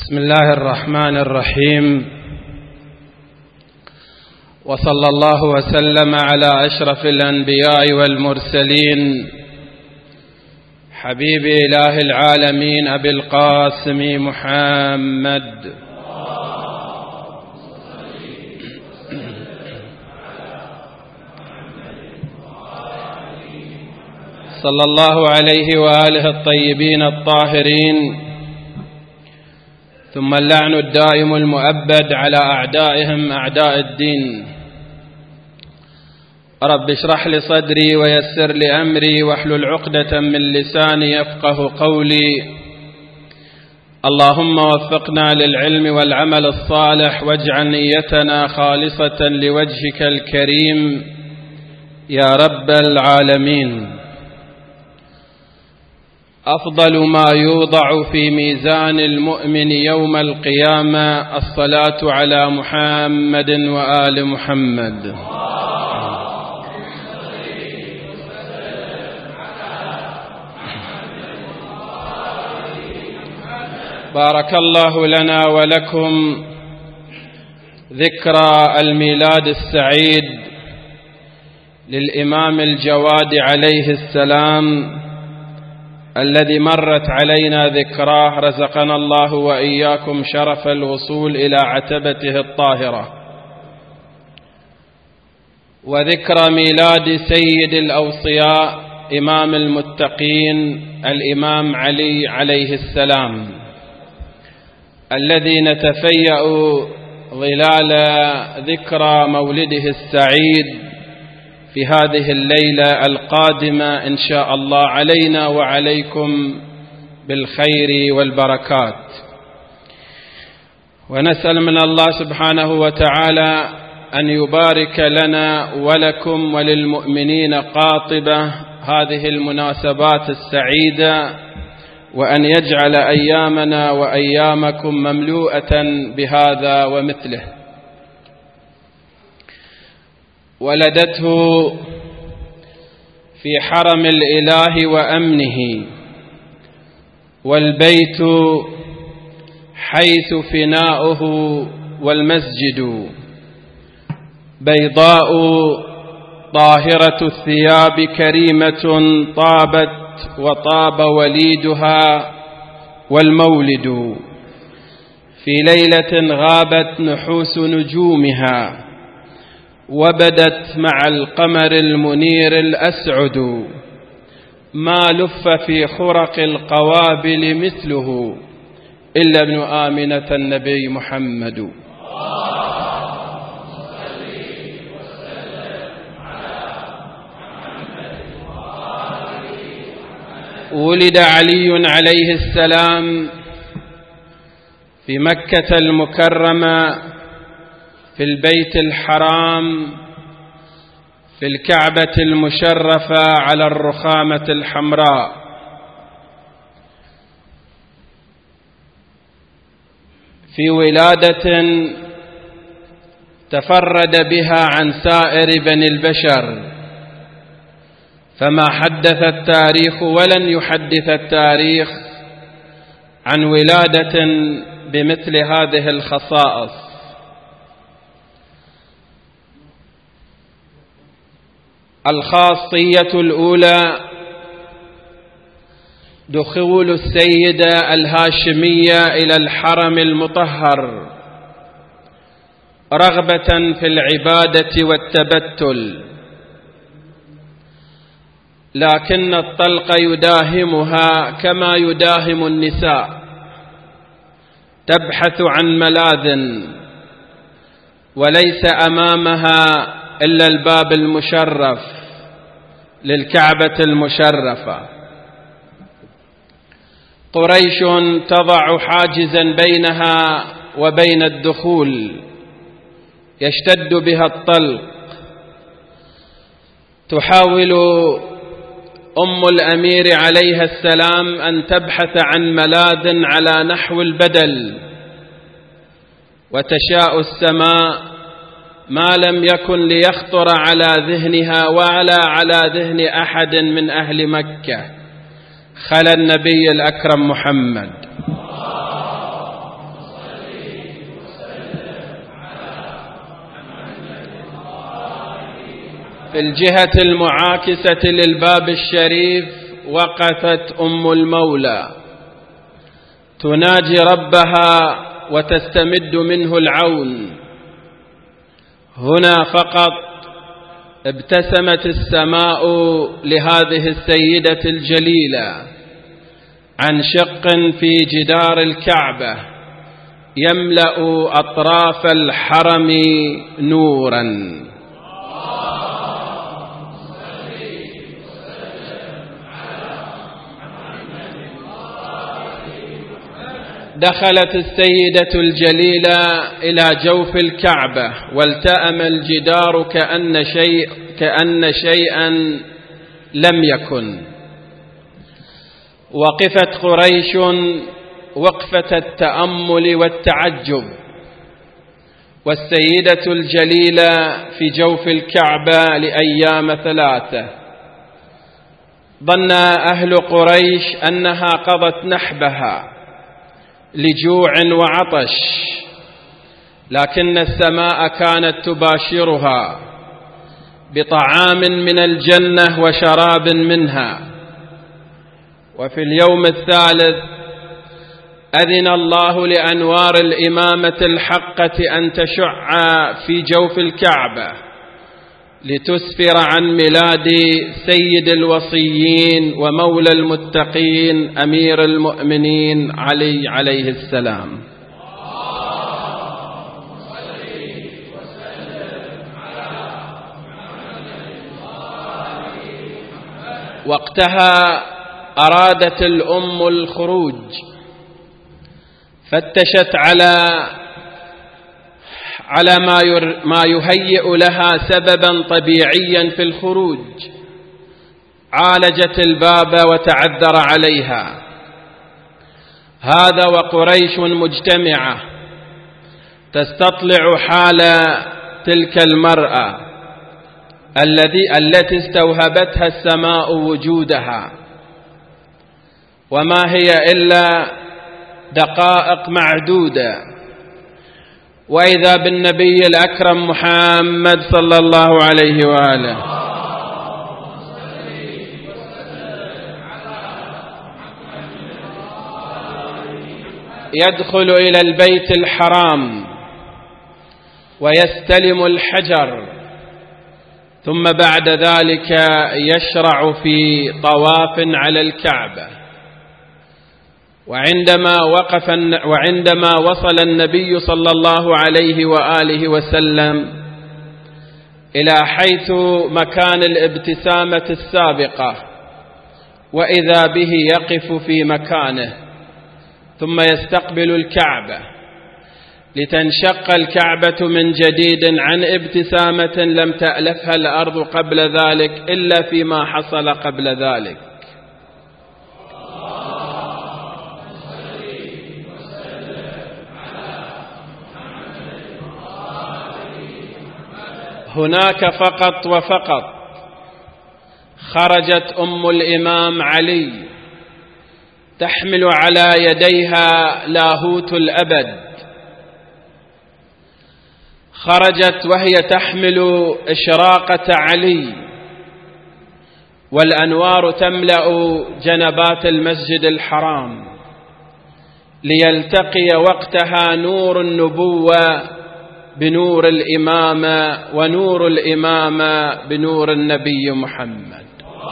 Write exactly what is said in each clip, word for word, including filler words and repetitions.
بسم الله الرحمن الرحيم، وصلى الله وسلم على أشرف الأنبياء والمرسلين حبيب إله العالمين أبي القاسم محمد صلى الله عليه وآله الطيبين الطاهرين، ثم اللعن الدائم المؤبد على أعدائهم أعداء الدين. رب اشرح لي صدري ويسر لي أمري واحلل عقدة من لساني يفقه قولي. اللهم وفقنا للعلم والعمل الصالح، واجعل نيتنا خالصة لوجهك الكريم يا رب العالمين. أفضل ما يوضع في ميزان المؤمن يوم القيامة الصلاة على محمد وآل محمد. بارك الله لنا ولكم ذكرى الميلاد السعيد للإمام الجواد عليه السلام الذي مرت علينا ذكراه، رزقنا الله وإياكم شرف الوصول إلى عتبته الطاهرة. وذكرى ميلاد سيد الأوصياء إمام المتقين الإمام علي عليه السلام، الذي نتفيأ ظلال ذكرى مولده السعيد في هذه الليلة القادمة إن شاء الله علينا وعليكم بالخير والبركات. ونسأل من الله سبحانه وتعالى أن يبارك لنا ولكم وللمؤمنين قاطبة هذه المناسبات السعيدة، وأن يجعل أيامنا وأيامكم مملوءة بهذا ومثله. ولدته في حرم الإله وأمنه، والبيت حيث فناؤه والمسجد، بيضاء طاهرة الثياب كريمة طابت وطاب وليدها والمولد، في ليلة غابت نحوس نجومها وبدت مع القمر المنير الأسعد، ما لف في خرق القوابل مثله إلا ابن آمنة النبي محمد. ولد علي عليه السلام في مكة المكرمة في البيت الحرام في الكعبة المشرفة على الرخامة الحمراء، في ولادة تفرد بها عن سائر بني البشر، فما حدث التاريخ ولن يحدث التاريخ عن ولادة بمثل هذه الخصائص. الخاصية الأولى دخول السيدة الهاشمية إلى الحرم المطهر رغبة في العبادة والتبتل، لكن الطلق يداهمها كما يداهم النساء، تبحث عن ملاذ وليس أمامها إلا الباب المشرف للكعبة المشرفة. قريش تضع حاجزا بينها وبين الدخول، يشتد بها الطلق. تحاول أم الأمير عليها السلام أن تبحث عن ملاذ على نحو البدل، وتشاء السماء ما لم يكن ليخطر على ذهنها ولا على ذهن أحد من أهل مكة خلا النبي الأكرم محمد في الجهة المعاكسة للباب الشريف وقفت أم المولى تناجي ربها وتستمد منه العون. هنا فقط ابتسمت السماء لهذه السيدة الجليلة عن شق في جدار الكعبة يملأ أطراف الحرم نورا. دخلت السيدة الجليلة إلى جوف الكعبة والتأم الجدار كأن شيء كأن شيئا لم يكن. وقفت قريش وقفة التأمل والتعجب، والسيدة الجليلة في جوف الكعبة لأيام ثلاثة. ظن أهل قريش أنها قضت نحبها لجوع وعطش، لكن السماء كانت تباشرها بطعام من الجنة وشراب منها. وفي اليوم الثالث أذن الله لأنوار الإمامة الحقة أن تشع في جوف الكعبة لتسفر عن ميلاد سيد الوصيين ومولى المتقين أمير المؤمنين علي عليه السلام. وقتها أرادت الأم الخروج، فتشت على على ما ما يهيئ لها سببا طبيعيا في الخروج. عالجت الباب وتعذر عليها. هذا وقريش مجتمعة تستطلع حال تلك المرأة الذي التي استوهبتها السماء وجودها، وما هي إلا دقائق معدودة، وإذا بالنبي الأكرم محمد صلى الله عليه وآله يدخل إلى البيت الحرام ويستلم الحجر، ثم بعد ذلك يشرع في طواف على الكعبة. وعندما وقف وعندما وصل النبي صلى الله عليه وآله وسلم إلى حيث مكان الابتسامة السابقة، وإذا به يقف في مكانه ثم يستقبل الكعبة لتنشق الكعبة من جديد عن ابتسامة لم تألفها الأرض قبل ذلك إلا فيما حصل قبل ذلك. هناك فقط وفقط خرجت أم الإمام علي تحمل على يديها لاهوت الأبد. خرجت وهي تحمل إشراقة علي، والأنوار تملأ جنبات المسجد الحرام، ليلتقي وقتها نور النبوة بنور الإمامة، ونور الإمامة بنور النبي محمد.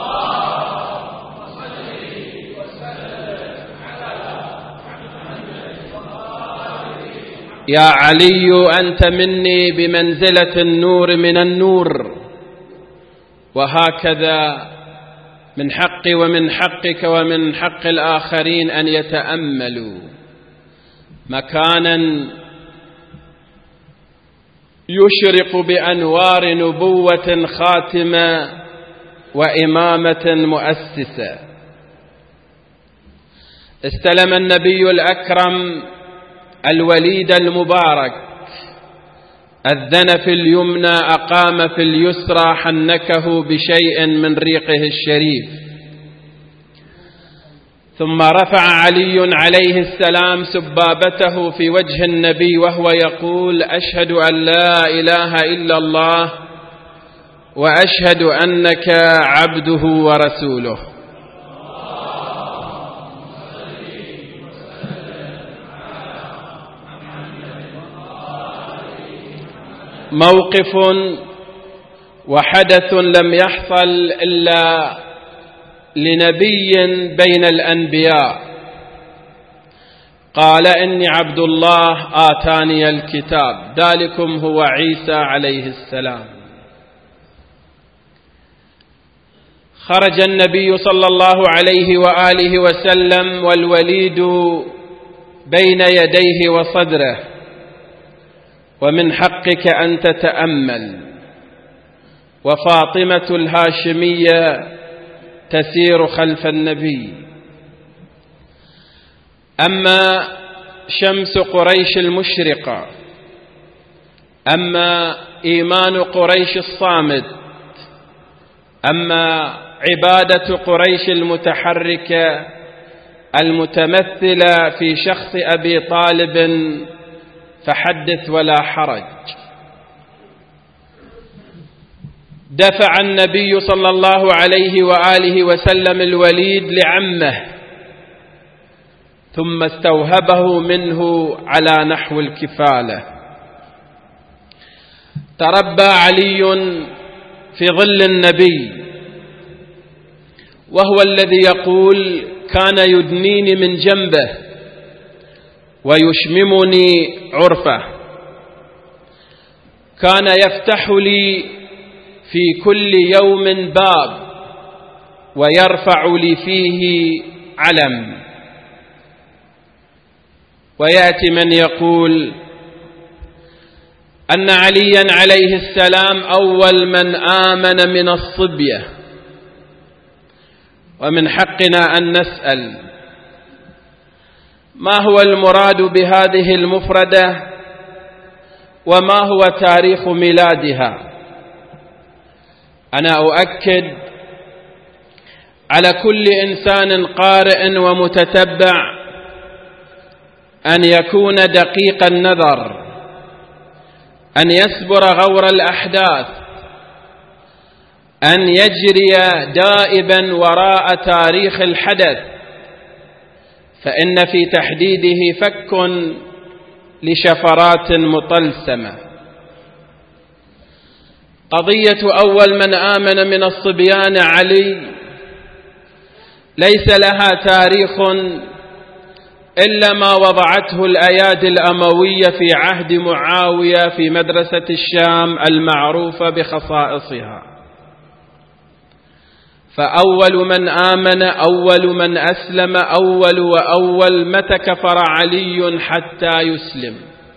يا علي أنت مني بمنزلة النور من النور، وهكذا من حقي ومن حقك ومن حق الآخرين أن يتأملوا مكانا يشرق بأنوار نبوة خاتمة وإمامة مؤسسة. استلم النبي الأكرم الوليد المبارك، أذن في اليمنى أقام في اليسرى، حنكه بشيء من ريقه الشريف. ثم رفع علي عليه السلام سبابته في وجه النبي وهو يقول: أشهد أن لا إله إلا الله وأشهد أنك عبده ورسوله. موقف وحدث لم يحصل إلا لنبي بين الأنبياء، قال إني عبد الله آتاني الكتاب، ذلكم هو عيسى عليه السلام. خرج النبي صلى الله عليه وآله وسلم والوليد بين يديه وصدره، ومن حقك أن تتأمل، وفاطمة الهاشمية تسير خلف النبي. أما شمس قريش المشرقة، أما إيمان قريش الصامد، أما عبادة قريش المتحركة المتمثلة في شخص أبي طالب فحدث ولا حرج. دفع النبي صلى الله عليه وآله وسلم الوليد لعمه، ثم استوهبه منه على نحو الكفالة. تربى علي في ظل النبي، وهو الذي يقول كان يدنيني من جنبه ويشممني عرفه، كان يفتح لي في كل يوم باب ويرفع لي فيه علم. ويأتي من يقول أن عليا عليه السلام أول من آمن من الصبية، ومن حقنا أن نسأل ما هو المراد بهذه المفردة، وما هو تاريخ ميلادها. أنا أؤكد على كل إنسان قارئ ومتتبع أن يكون دقيق النظر، أن يسبر غور الأحداث، أن يجري دائبا وراء تاريخ الحدث، فإن في تحديده فك لشفرات مطلسمة. قضية أول من آمن من الصبيان علي ليس لها تاريخ إلا ما وضعته الأيادي الأموية في عهد معاوية في مدرسة الشام المعروفة بخصائصها. فأول من آمن، أول من أسلم، أول وأول متى كفر علي حتى يسلم.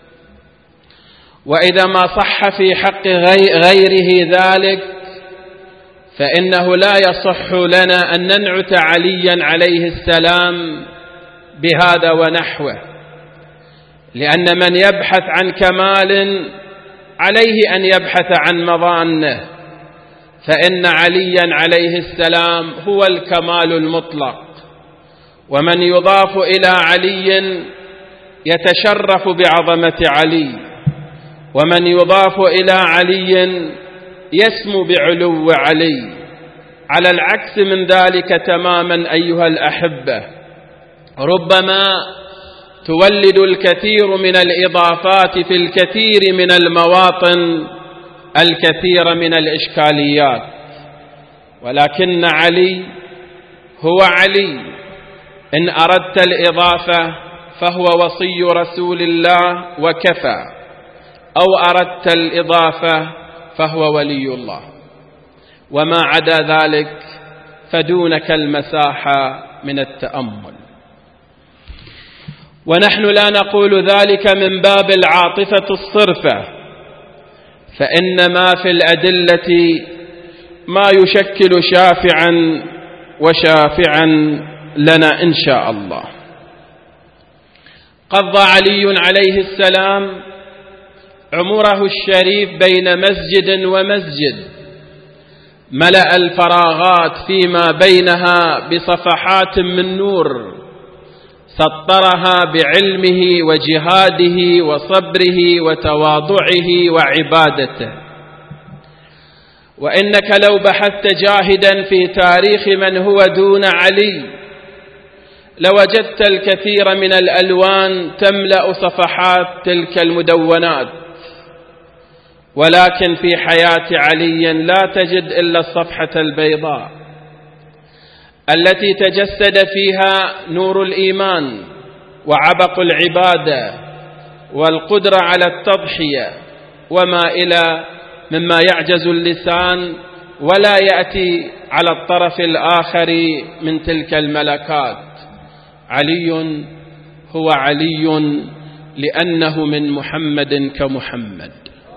وإذا ما صح في حق غيره ذلك فإنه لا يصح لنا أن ننعت عليا عليه السلام بهذا ونحوه، لأن من يبحث عن كمال عليه أن يبحث عن مظانه، فإن عليا عليه السلام هو الكمال المطلق. ومن يضاف إلى علي يتشرف بعظمة علي، ومن يضاف إلى علي يسمو بعلو علي. على العكس من ذلك تماما أيها الأحبة، ربما تولد الكثير من الإضافات في الكثير من المواطن الكثير من الإشكاليات، ولكن علي هو علي. إن أردت الإضافة فهو وصي رسول الله وكفى، أو أردت الإضافة فهو ولي الله، وما عدا ذلك فدونك المساحة من التأمل. ونحن لا نقول ذلك من باب العاطفة الصرفة، فإن ما في الأدلة ما يشكل شافعا وشافعا لنا إن شاء الله. قضى علي عليه السلام عمره الشريف بين مسجد ومسجد، ملأ الفراغات فيما بينها بصفحات من نور، سطرها بعلمه وجهاده وصبره وتواضعه وعبادته. وإنك لو بحثت جاهدا في تاريخ من هو دون علي لوجدت الكثير من الألوان تملأ صفحات تلك المدونات، ولكن في حياة علي لا تجد إلا الصفحة البيضاء التي تجسد فيها نور الإيمان وعبق العبادة والقدرة على التضحية وما إلى مما يعجز اللسان ولا يأتي على الطرف الآخر من تلك الملكات. علي هو علي لأنه من محمد كمحمد.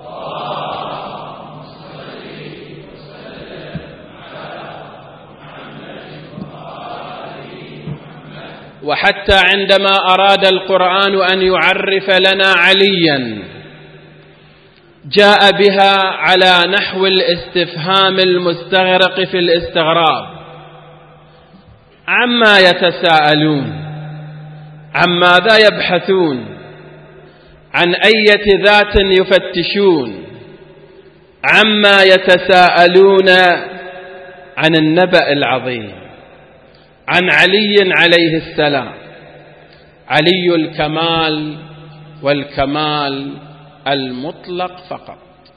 وحتى عندما أراد القرآن أن يعرف لنا عليا جاء بها على نحو الاستفهام المستغرق في الاستغراب: عما يتساءلون، عن ماذا يبحثون، عن أية ذات يفتشون، عما يتساءلون، عن النبأ العظيم، عن علي عليه السلام، علي الكمال والكمال المطلق فقط،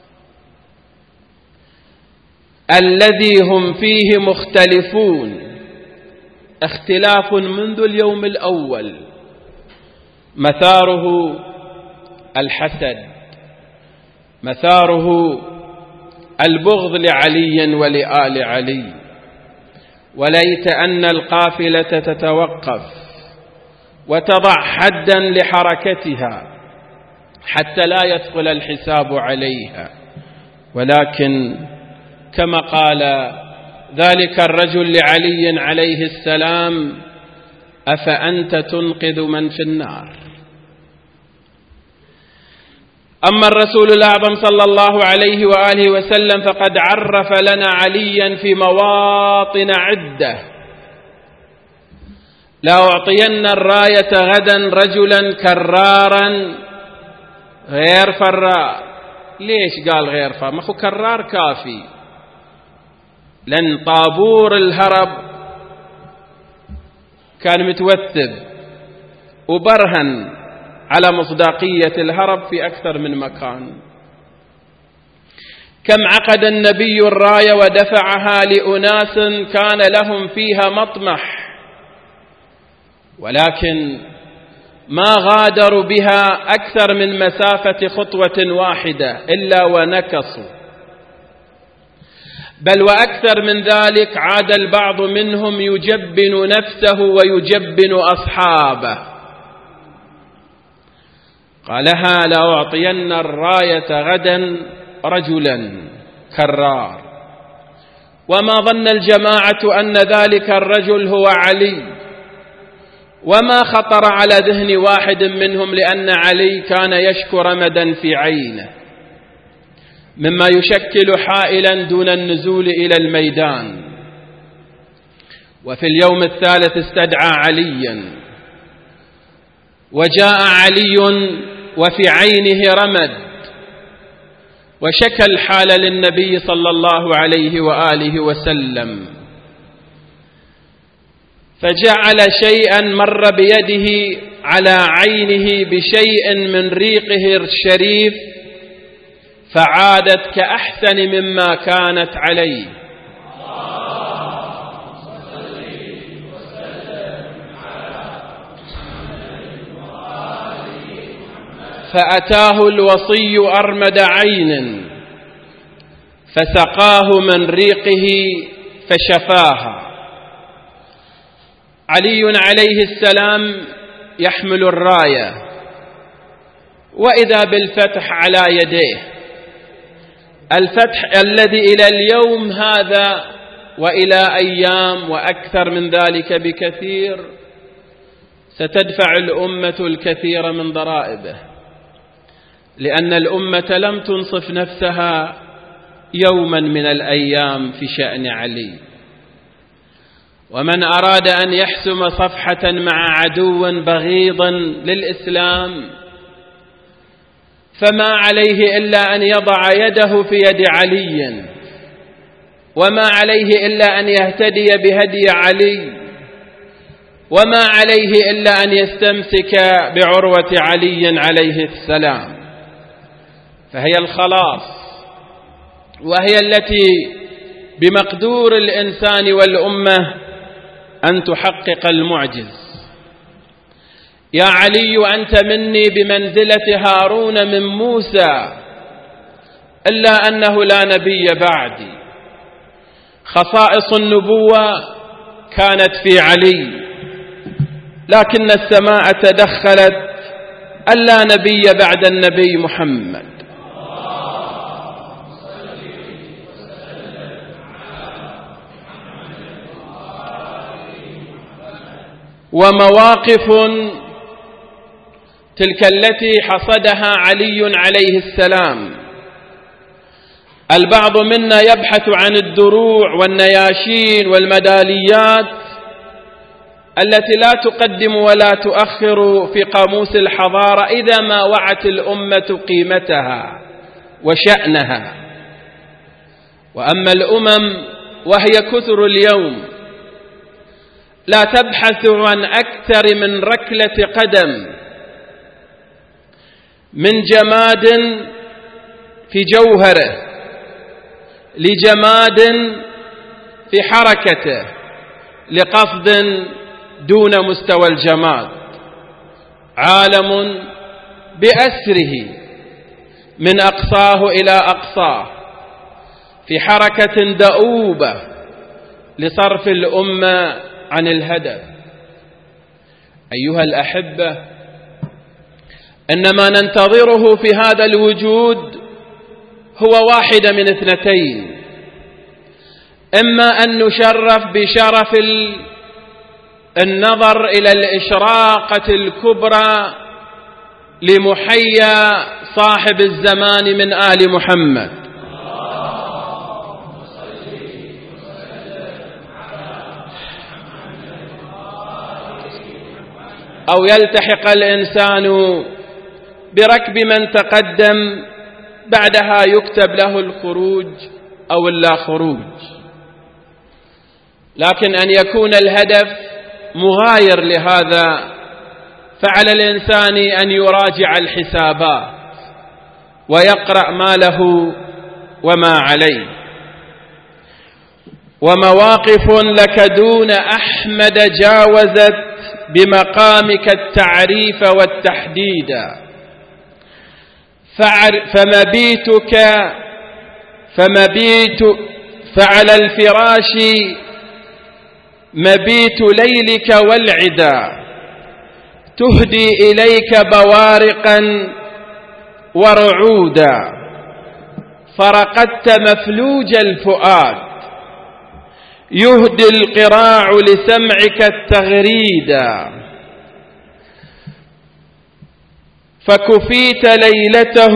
الذي هم فيه مختلفون اختلاف منذ اليوم الأول، مثاره الحسد، مثاره البغض لعلي ولآل علي. وليت أن القافلة تتوقف وتضع حدا لحركتها حتى لا يثقل الحساب عليها، ولكن كما قال ذلك الرجل لعلي عليه السلام: أفأنت تنقذ من في النار؟ أما الرسول الأعظم صلى الله عليه وآله وسلم فقد عرف لنا عليا في مواطن عدة: لأعطين الراية غدا رجلا كرارا غير فرار. ليش قال غير فرار؟ ما هو كرار كافي، لأن طابور الهرب كان متوثب وبرهن على مصداقية الهرب في أكثر من مكان. كم عقد النبي الراية ودفعها لأناس كان لهم فيها مطمح، ولكن ما غادروا بها أكثر من مسافة خطوة واحدة إلا ونكصوا، بل وأكثر من ذلك عاد البعض منهم يجبن نفسه ويجبن أصحابه. قالها: لأعطين الراية غدا رجلا كرار. وما ظن الجماعة أن ذلك الرجل هو علي، وما خطر على ذهن واحد منهم، لأن علي كان يشكو رمدا في عينه مما يشكل حائلا دون النزول إلى الميدان. وفي اليوم الثالث استدعى عليا، وجاء علي وفي عينه رمد، وشكى الحال للنبي صلى الله عليه وآله وسلم، فجعل شيئا مر بيده على عينه بشيء من ريقه الشريف فعادت كأحسن مما كانت عليه. فأتاه الوصي أرمد عين فسقاه من ريقه فشفاها. علي عليه السلام يحمل الراية، وإذا بالفتح على يديه، الفتح الذي إلى اليوم هذا وإلى أيام وأكثر من ذلك بكثير ستدفع الأمة الكثير من ضرائبه، لأن الأمة لم تنصف نفسها يوما من الأيام في شأن علي. ومن أراد أن يحسم صفحة مع عدو بغيض للإسلام فما عليه إلا أن يضع يده في يد علي وما عليه إلا أن يهتدي بهدي علي، وما عليه إلا أن يستمسك بعروة علي عليه السلام، فهي الخلاص، وهي التي بمقدور الإنسان والأمة أن تحقق المعجز. يا علي أنت مني بمنزلة هارون من موسى، إلا أنه لا نبي بعدي. خصائص النبوة كانت في علي، لكن السماء تدخلت ألا نبي بعد النبي محمد. ومواقف تلك التي حصدها علي عليه السلام. البعض منا يبحث عن الدروع والنياشين والميداليات التي لا تقدم ولا تؤخر في قاموس الحضارة إذا ما وعت الأمة قيمتها وشأنها. وأما الأمم وهي كثر اليوم لا تبحث عن أكثر من ركلة قدم، من جماد في جوهره لجماد في حركته لقصد دون مستوى الجماد. عالم بأسره من أقصاه إلى أقصاه في حركة دؤوبة لصرف الأمة عن الهدف. أيها الأحبة، إنما ننتظره في هذا الوجود هو واحدة من اثنتين: إما أن نشرف بشرف النظر إلى الإشراقة الكبرى لمحيا صاحب الزمان من آل محمد، أو يلتحق الإنسان بركب من تقدم بعدها يكتب له الخروج أو اللا خروج. لكن أن يكون الهدف مغاير لهذا فعلى الإنسان أن يراجع الحسابات ويقرأ ما له وما عليه. ومواقف لك دون أحمد جاوزت بمقامك التعريف والتحديد، فمبيتك فمبيت فعلى الفراش مبيت ليلك والعدا، تهدي إليك بوارقا ورعودا، فرقدت مفلوج الفؤاد، يهدي القراع لسمعك التغريدا، فكفيت ليلته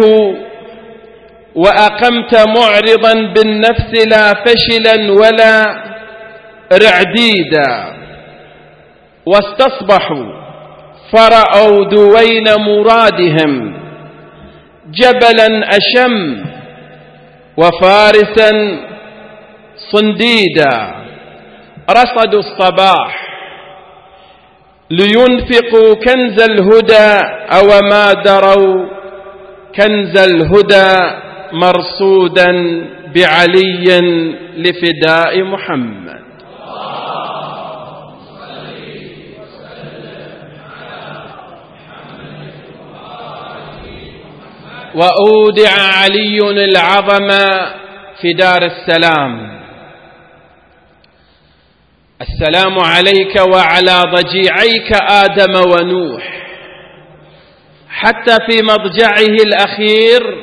وأقمت معرضا بالنفس لا فشلا ولا رعديدا، واستصبحوا فرأوا دوين مرادهم جبلا أشم وفارسا صنديدا، رصدوا الصباح لينفقوا كنز الهدى أو ما دروا كنز الهدى مرصودا بعلي لفداء محمد. وأودع علي العظم في دار السلام. السلام عليك وعلى ضجيعيك آدم ونوح، حتى في مضجعه الأخير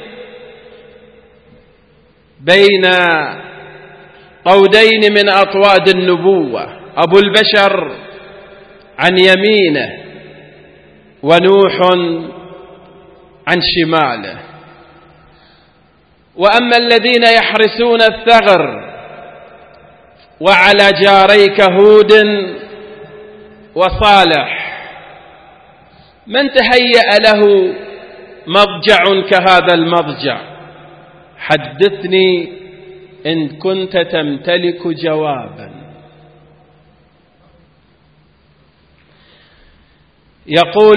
بين طودين من أطواد النبوة، أبو البشر عن يمينه ونوح عن شماله. وأما الذين يحرسون الثغر وعلى جاريك هود وصالح، من تهيأ له مضجع كهذا المضجع؟ حدثني إن كنت تمتلك جوابا. يقول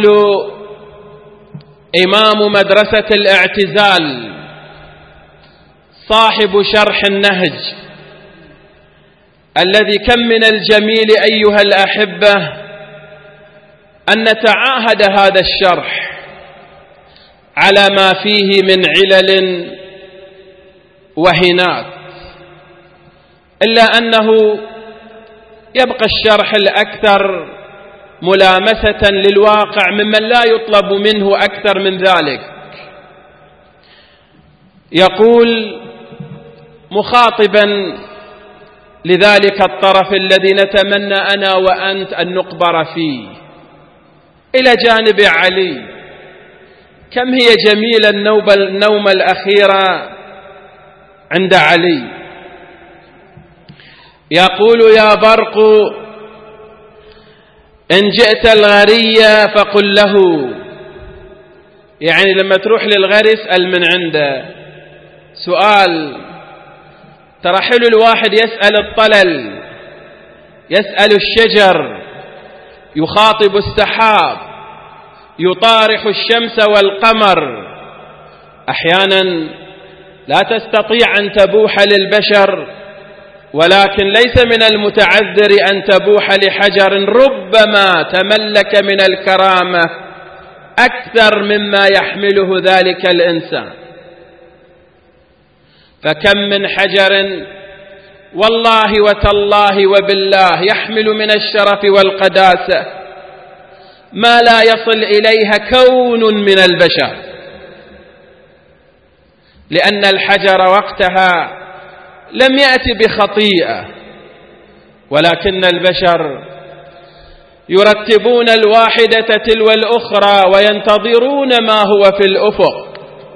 إمام مدرسة الاعتزال صاحب شرح النهج الذي كم من الجميل أيها الأحبة أن نتعاهد هذا الشرح على ما فيه من علل وهنات، إلا أنه يبقى الشرح الأكثر ملامسة للواقع ممن لا يطلب منه أكثر من ذلك. يقول مخاطبا لذلك الطرف الذي نتمنى أنا وأنت أن نقبر فيه إلى جانب علي، كم هي جميلة النوم الأخيرة عند علي. يقول يا برق إن جئت الغرية فقل له، يعني لما تروح للغري اسأل من عنده. سؤال، ترى حلو الواحد يسأل الطلل، يسأل الشجر، يخاطب السحاب، يطارح الشمس والقمر. أحيانا لا تستطيع أن تبوح للبشر، ولكن ليس من المتعذر أن تبوح لحجر ربما تملك من الكرامة أكثر مما يحمله ذلك الإنسان. فكم من حجر والله وتالله وبالله يحمل من الشرف والقداسة ما لا يصل إليها كون من البشر، لأن الحجر وقتها لم يأتي بخطيئة، ولكن البشر يرتبون الواحدة تلو الأخرى وينتظرون ما هو في الأفق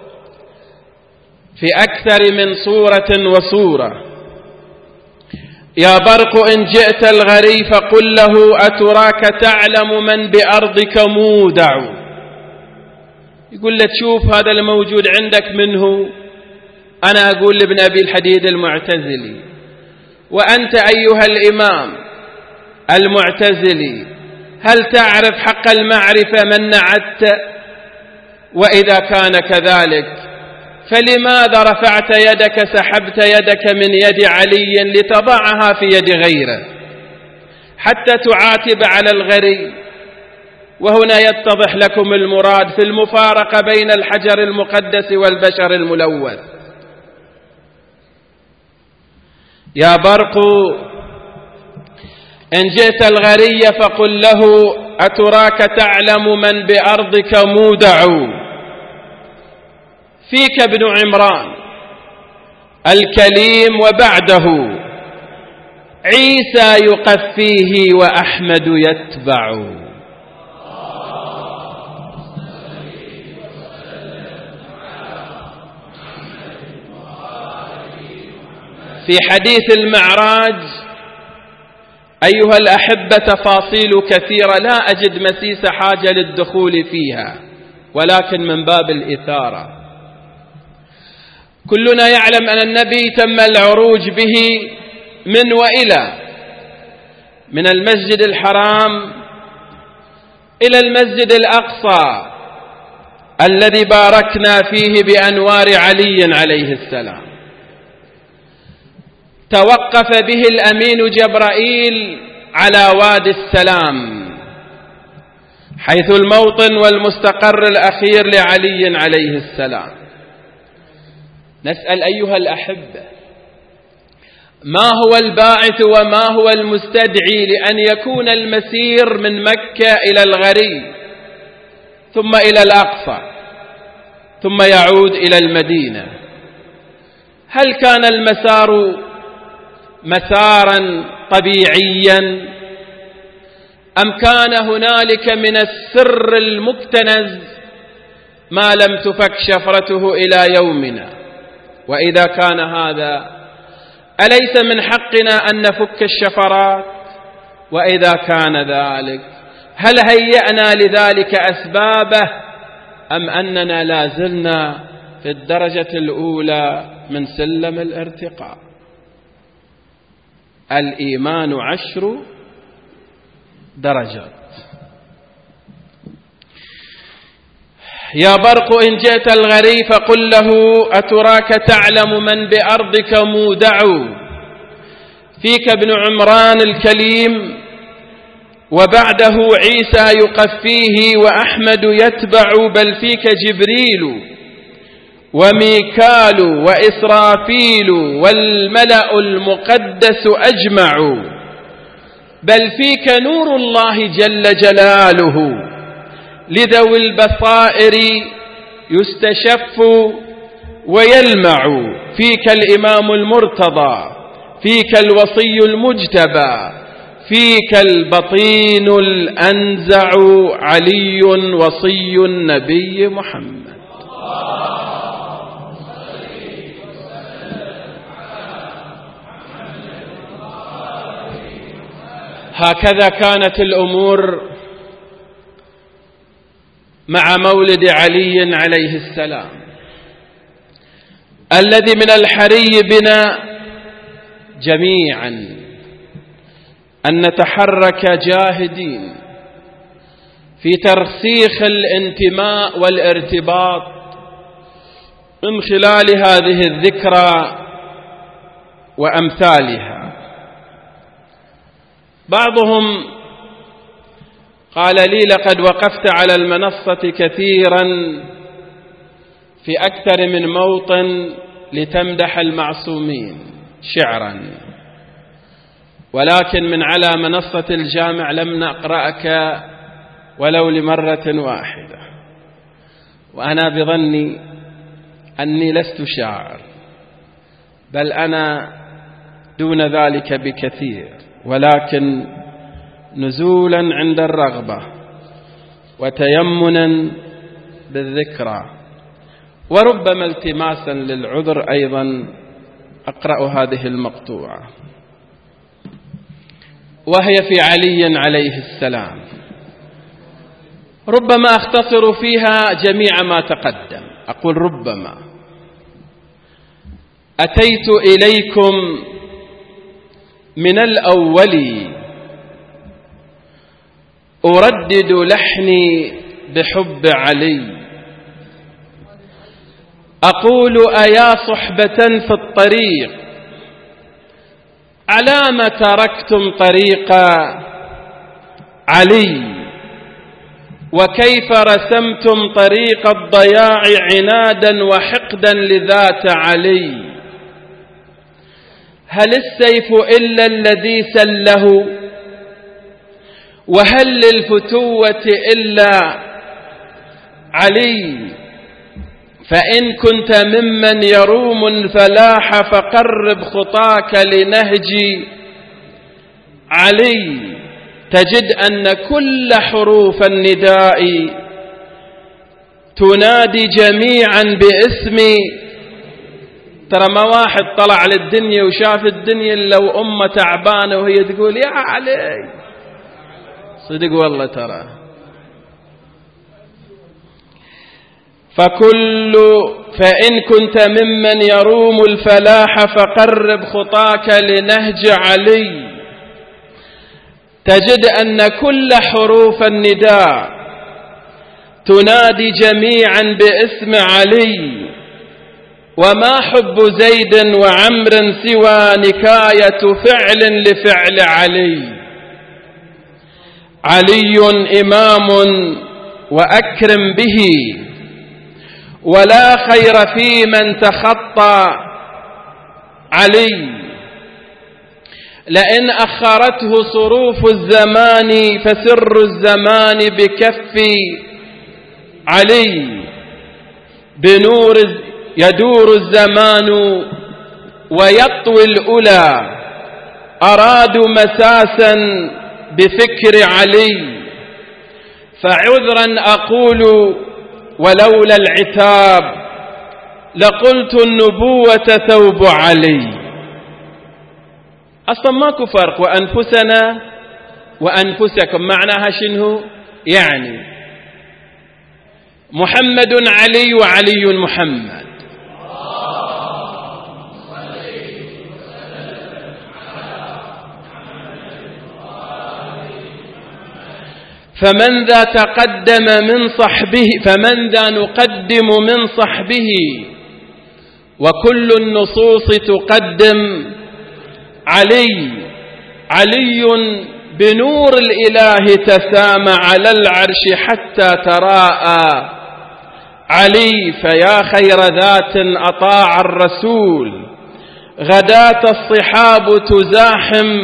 في أكثر من صورة وصورة. يا برق إن جئت الغري فقل له أتراك تعلم من بأرضك مودع. يقول له تشوف هذا الموجود عندك منه؟ أنا أقول لابن أبي الحديد المعتزلي، وأنت أيها الإمام المعتزلي هل تعرف حق المعرفة من نعدت؟ وإذا كان كذلك فلماذا رفعت يدك سحبت يدك من يد علي لتضعها في يد غيره حتى تعاتب على الغري؟ وهنا يتضح لكم المراد في المفارقة بين الحجر المقدس والبشر الملوث. يا برق إن جئت الغري فقل له أتراك تعلم من بأرضك مودع. فيك ابن عمران الكليم وبعده عيسى يقفيه وأحمد يتبع. في حديث المعراج أيها الأحبة تفاصيل كثيرة لا أجد مسيس حاجة للدخول فيها، ولكن من باب الإثارة كلنا يعلم أن النبي تم العروج به من وإلى، من المسجد الحرام إلى المسجد الأقصى الذي باركنا فيه بأنوار علي عليه السلام. توقف به الأمين جبرائيل على وادي السلام حيث الموطن والمستقر الأخير لعلي عليه السلام. نسأل أيها الأحبة، ما هو الباعث وما هو المستدعي لأن يكون المسير من مكة إلى الغري ثم إلى الأقصى ثم يعود إلى المدينة؟ هل كان المسار مسارا طبيعيا أم كان هنالك من السر المكتنز ما لم تفك شفرته إلى يومنا؟ وإذا كان هذا أليس من حقنا أن نفك الشفرات؟ وإذا كان ذلك هل هيأنا لذلك أسبابه أم أننا لازلنا في الدرجة الأولى من سلم الارتقاء؟ الإيمان عشر درجات. يا برق إن جئت الغريب فقل له أتراك تعلم من بأرضك مودع. فيك ابن عمران الكليم وبعده عيسى يقفيه وأحمد يتبع، بل فيك جبريل وميكال وإسرافيل والملأ المقدس أجمع، بل فيك نور الله جل جلاله لذوي البصائر يستشف ويلمع. فيك الإمام المرتضى، فيك الوصي المجتبى، فيك البطين الأنزع علي وصي النبي محمد. هكذا كانت الأمور مع مولد علي عليه السلام، الذي من الحري بنا جميعا أن نتحرك جاهدين في ترسيخ الانتماء والارتباط من خلال هذه الذكرى وأمثالها. بعضهم قال لي لقد وقفت على المنصة كثيرا في أكثر من موطن لتمدح المعصومين شعرا، ولكن من على منصة الجامع لم نقرأك ولو لمرة واحدة، وأنا بظني أني لست شاعر، بل أنا دون ذلك بكثير، ولكن نزولا عند الرغبة وتيمنا بالذكرى وربما التماسا للعذر أيضا أقرأ هذه المقطوعة، وهي في علي عليه السلام. ربما أختصر فيها جميع ما تقدم. أقول ربما أتيت إليكم من الأول أردد لحني بحب علي، أقول أيا صحبة في الطريق على ما تركتم طريق علي، وكيف رسمتم طريق الضياع عنادا وحقدا لذات علي. هل السيف إلا الذي سله، وهل للفتوة إلا علي. فإن كنت ممن يروم الفلاح فقرب خطاك لنهج علي، تجد أن كل حروف النداء تنادي جميعا باسم. ترى ما واحد طلع للدنيا وشاف الدنيا لو أمه تعبانة وهي تقول يا علي، صدق والله. ترى فكل فإن كنت ممن يروم الفلاح فقرب خطاك لنهج علي، تجد أن كل حروف النداء تنادي جميعا باسم علي. وما حب زيد وعمر سوى نكاية فعل لفعل علي. علي إمام وأكرم به، ولا خير في من تخطى علي. لئن أخرته صروف الزمان فسر الزمان بكف علي. بنور يدور الزمان ويطوي الأولى، أرادوا مساسا بفكر علي. فعذرا أقول ولولا العتاب لقلت النبوة ثوب علي. أصلا ماكو فرق، وأنفسنا وأنفسكم معناها شنو؟ يعني محمد علي وعلي محمد. فمن ذا تقدم من صحبه فمن ذا نقدم من صحبه وكل النصوص تقدم علي. علي بنور الإله تسامى على العرش حتى تراءى علي. فيا خير ذات أطاع الرسول غداة الصحاب تزاحم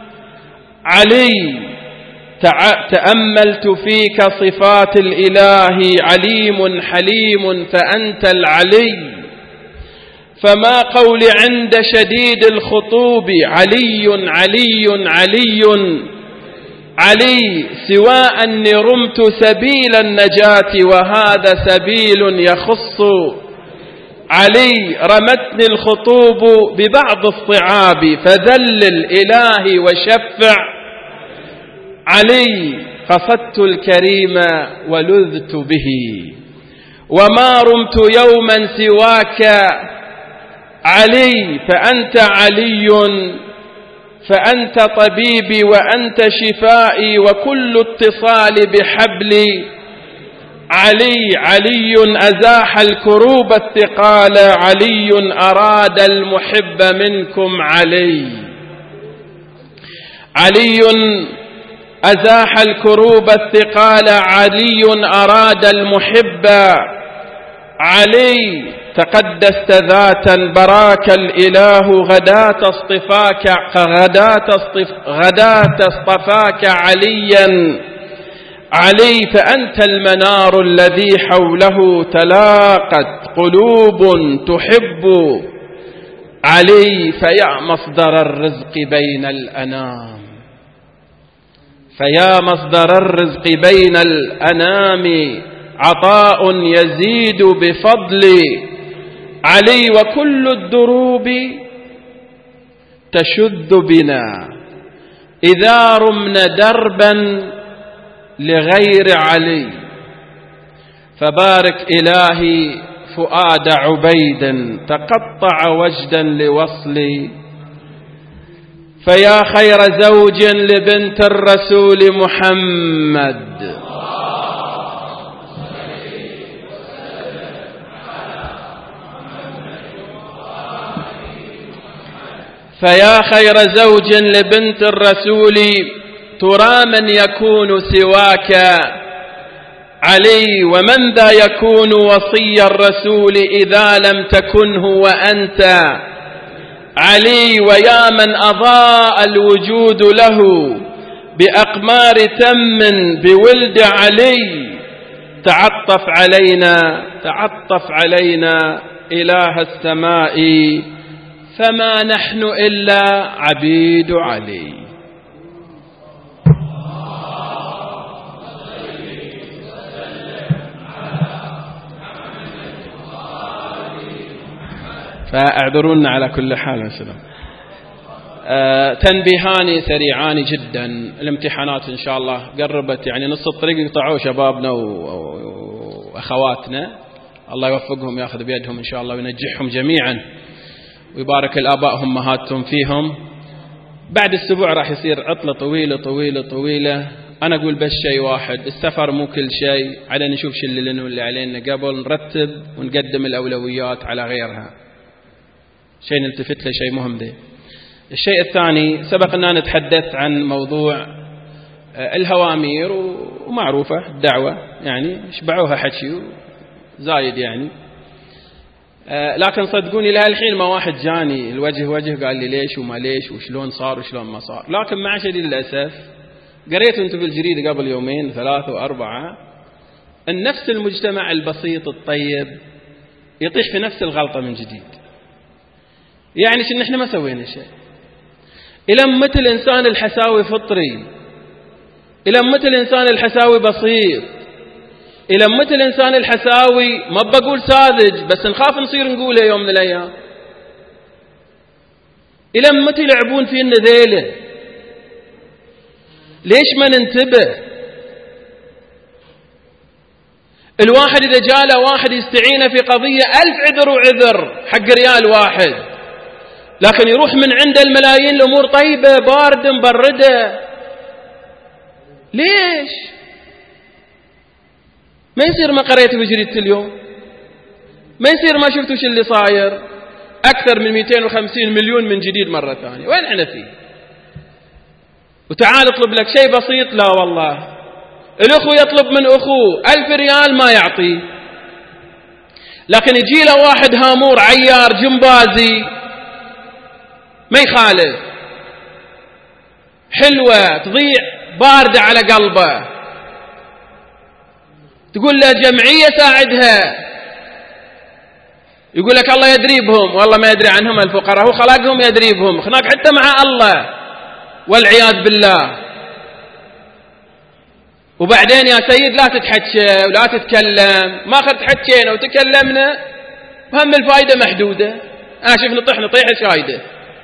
علي. تأملت فيك صفات الإله عليم حليم فأنت العلي. فما قولي عند شديد الخطوب علي علي علي علي سوى أني رمت سبيل النجاة وهذا سبيل يخص علي. رمتني الخطوب ببعض الصعاب فذل الإله وشفع علي. قصدت الكريم ولذت به وما رمت يوما سواك علي. فأنت علي فأنت طبيبي وأنت شفائي وكل اتصال بحبلي علي. علي أزاح الكروب الثقال علي أراد المحب منكم علي. علي أزاح الكروب الثقال علي أراد المحب علي. تقدست ذاتا براك الإله غداة اصطفاك غداة اصطف غداة اصطفاك عليا علي. فأنت المنار الذي حوله تلاقت قلوب تحب علي. فيا مصدر الرزق بين الأنام فيا مصدر الرزق بين الأنام عطاء يزيد بفضل علي. وكل الدروب تشد بنا إذا رمنا دربا لغير علي. فبارك إلهي فؤاد عبيد تقطع وجدا لوصلي. فيا خير زوج لبنت الرسول محمد فيا خير زوج لبنت الرسول ترى من يكون سواك علي. ومن ذا يكون وصي الرسول إذا لم تكنه وأنت علي. ويا من أضاء الوجود له بأقمار تم بولد علي. تعطف علينا تعطف علينا إله السماء فما نحن إلا عبيد علي. فاعذرونا على كل حال يا سلام. آه تنبيهان سريعان جدا. الامتحانات إن شاء الله قربت، يعني نص الطريق يقطعوا شبابنا وأخواتنا، الله يوفقهم يأخذ بيدهم إن شاء الله وينجحهم جميعا ويبارك الآباء أمهاتهم فيهم. بعد الأسبوع راح يصير عطلة طويلة طويلة طويلة. أنا أقول بس شيء واحد، السفر مو كل شيء، على نشوف شو اللي لنا واللي علينا قبل نرتب ونقدم الأولويات على غيرها. شيء نلتفت له شيء مهم ده. الشيء الثاني، سبق أننا نتحدث عن موضوع الهوامير ومعروفة الدعوة، يعني شبعوها حكي زايد يعني، لكن صدقوني لها الحين ما واحد جاني الوجه وجه قال لي ليش وما ليش وشلون صار وشلون ما صار. لكن مع شديد الأسف قريت أنت بالجريدة قبل يومين ثلاثة وأربعة أن نفس المجتمع البسيط الطيب يطيح في نفس الغلطة من جديد. يعني شن احنا ما سوينا شيء. إلى متى الإنسان الحساوي فطري؟ إلى متى الإنسان الحساوي بسيط؟ إلى متى الإنسان الحساوي ما بقول ساذج بس نخاف نصير نقوله يوم من الأيام؟ إلى متى يلعبون فينا ذيله؟ ليش ما ننتبه؟ الواحد إذا جاله واحد يستعينه في قضية ألف عذر وعذر حق ريال واحد، لكن يروح من عند الملايين الأمور طيبة باردة مبردة. ليش؟ ما يصير ما قريته بجريدة اليوم، ما يصير ما شفتوا شو اللي صاير. أكثر من مئتين وخمسين مليون من جديد مرة ثانية، وين احنا فيه؟ وتعال اطلب لك شيء بسيط، لا والله. الأخو يطلب من أخوه ألف ريال ما يعطيه، لكن يجي له واحد هامور عيار جمبازي ما يخالف، حلوة تضيع باردة على قلبه، تقول له جمعية ساعدها، يقول لك الله يدري بهم، والله ما يدري عنهم الفقراء، هو خلقهم يدري بهم، خناق حتى مع الله والعياذ بالله. وبعدين يا سيد لا تتحكى ولا تتكلم، ما أخذ تحكينا وتكلمنا هم الفائدة محدودة، آشف نطيح نطيح إيش فايدة؟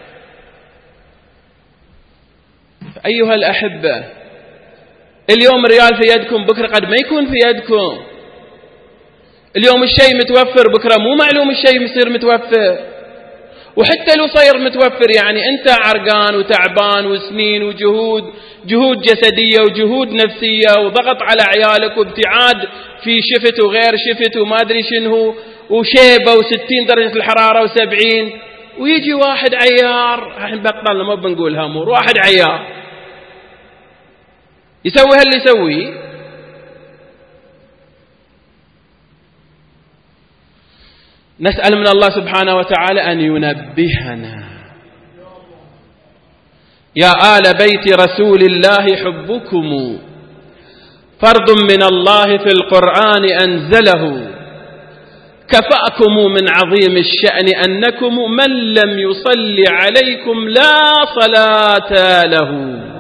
أيها الأحبة، اليوم ريال في يدكم، بكرة قد ما يكون في يدكم. اليوم الشيء متوفر، بكرة مو معلوم الشيء يصير متوفر. وحتى لو صير متوفر يعني أنت عرقان وتعبان وسنين وجهود، جهود جسدية وجهود نفسية وضغط على عيالك وابتعاد في شفت وغير شفت وما أدري شنو وشيبة وستين درجة الحرارة وسبعين، ويجي واحد عيار، الحين بطلنا ما بنقول هامور، واحد عيار يسوي هاللي يسوي. نسأل من الله سبحانه وتعالى أن ينبهنا. يا آل بيت رسول الله حبكم فرض من الله في القرآن أنزله، كفأكم من عظيم الشأن أنكم من لم يصلي عليكم لا صلاة له.